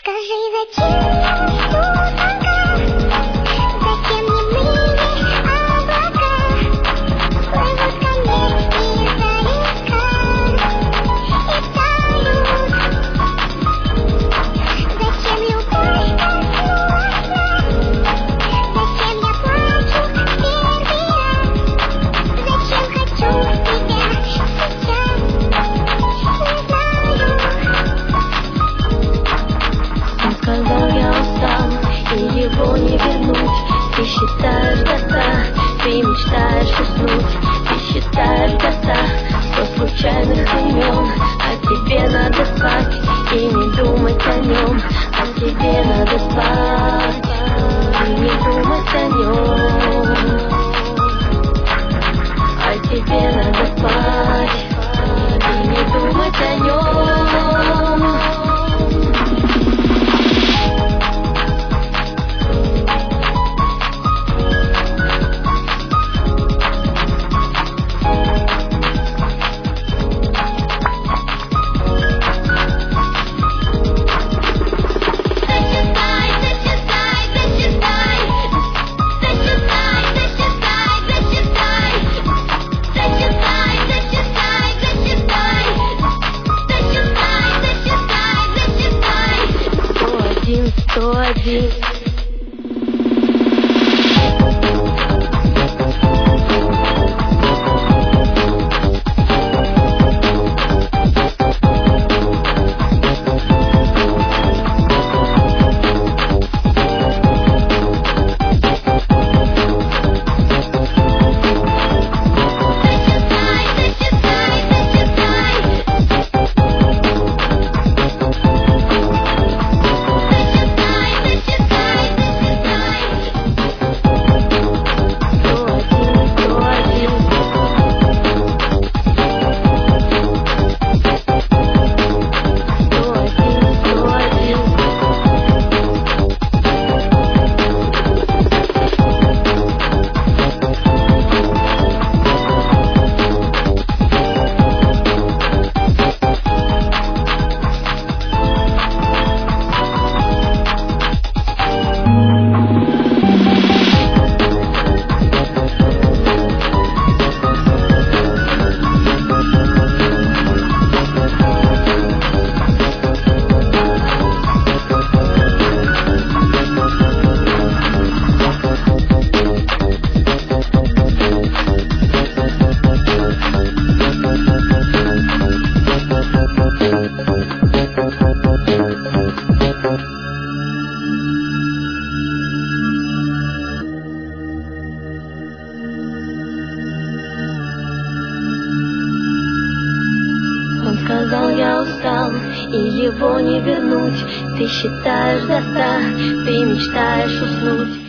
Скажи, зачем музыка? Зачем не мылись облака? Плывут ко мне издалека и тают. Зачем любовь так сложна? Зачем я плачу первый раз? Зачем хочу тебя сейчас? Не знаю. Он сказал, я устал, и его не вернуть. Ты считаешь до 100, ты мечтаешь уснуть. Ты считаешь до 100 случайных имен. А тебе надо спать и не думать о нем. А тебе надо спать и не думать о нем. А тебе надо спать и не думать о нем. Сто один. Он сказал, я устал, и его не вернуть. Ты считаешь до 100, ты мечтаешь уснуть.